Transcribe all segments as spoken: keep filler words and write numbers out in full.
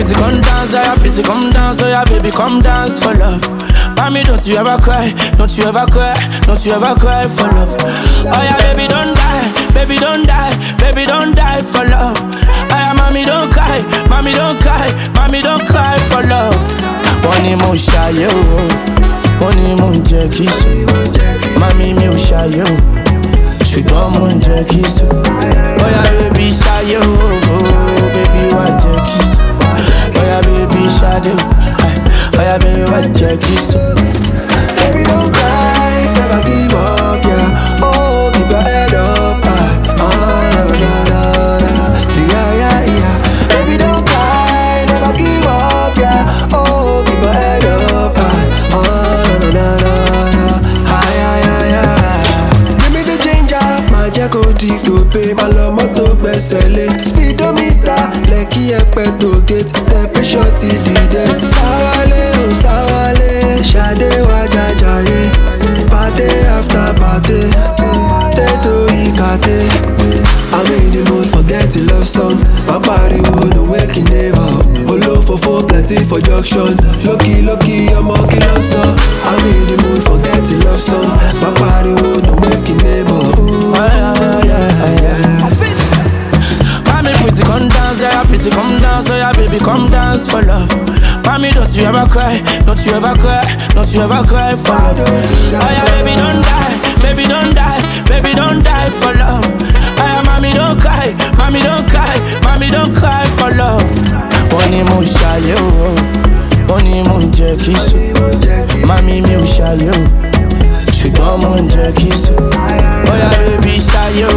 pretty, come dance, oh yeah, pretty, come dance, oh yeah, baby, come dance for love. Mommy, don't you ever cry, don't you ever cry, don't you ever cry for love. Oh yeah, baby, don't die, baby, don't die, baby, don't die for love. Oh yeah, mommy, don't cry, mommy, don't cry, mommy, don't cry for love. One mo shayo, one mo je kiss, mommy mi o shayo, ṣùgbọ́n mo je kiss. Oh yeah, baby, shayo, baby, what je kiss. Oh yeah, baby, shayo. Oh yeah, baby, what you kiss? Baby, don't cry, never give up, yeah. Oh, keep your head up, ah, ah, na na na na, yeah, yeah, yeah. Baby, don't cry, never give up, yeah. Oh, keep your head up, ah, ah, na na na na, ah, yeah, yeah, yeah. Give me the ginger, my jacko di go pay, my love moto best selling. Speedometer, Lekki Epe to gate, temperature T D day. Sawale, oh sawale, Shade wa jajaye, party after party, teto ikate. I'm in the mood, forget the love song. My body would awaken neighbor. Olo for four, plenty for junction. Lucky, lucky, I'm walking on song. I'm in the mood, forget the love song. My body would awaken neighbor. Ooh, yeah, yeah, yeah. Mommy, pretty, come dance, yeah, pretty, come dance, oh yeah, baby, come dance for love. Mommy, don't you ever cry, don't you ever cry, don't you ever cry for love. Oh yeah, baby, don't die, baby, don't die, baby, don't die for love. Oh yeah, mommy, don't cry, mommy, don't cry, mommy, don't cry for love. One mo shayo, one mo je kiss, mommy mi o shayo, ṣùgbọ́n mo je kiss. Oh yeah, baby, shayo,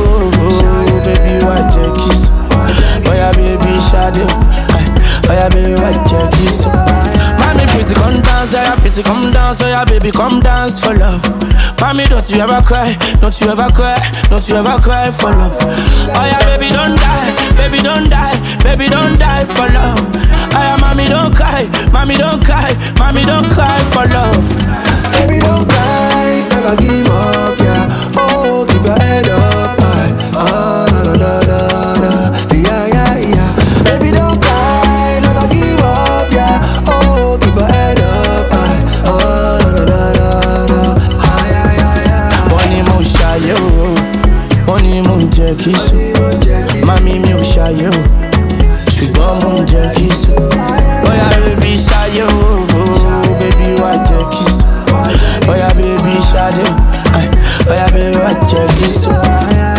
baby, what je kiss. Oh yeah, baby, shayo. Oh yeah, baby, what you kiss? Mommy, pretty, come dance, oh yeah, pretty, come dance, oh yeah, baby, come dance for love. Mommy, don't you ever cry, don't you ever cry, don't you ever cry for love. Oh yeah, baby, don't die, baby, don't die, baby, don't die for love. Oh yeah, mommy, don't cry, mommy, don't cry, mommy, don't cry for love. Baby, don't cry, never give up, yeah. Oh, keep your head up, high. Ah, na na na na na, yeah, yeah, yeah. Baby, don't cry, never give up, yeah. Oh, keep your head up, high. Ah, na na na na na, ah, yeah, yeah, yeah. One mo shayo, one mo je kiss, mommy mi o shayo, ṣùgbọ́n mo je kiss. Oh yeah, baby, shayo, baby, what you kiss? Oh yeah, baby, shayo, oh yeah, baby, what you kiss?